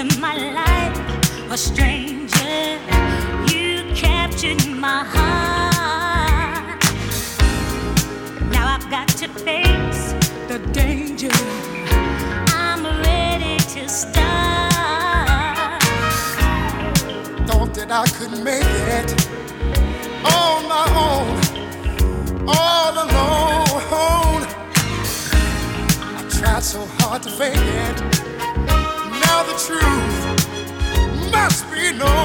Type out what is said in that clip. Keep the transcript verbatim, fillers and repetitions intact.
into my life, a stranger. You captured my heart. Now I've got to face the danger. I'm ready to start. Thought that I could make it on my own, all alone. I tried so hard to fake it. Now the truth must be known.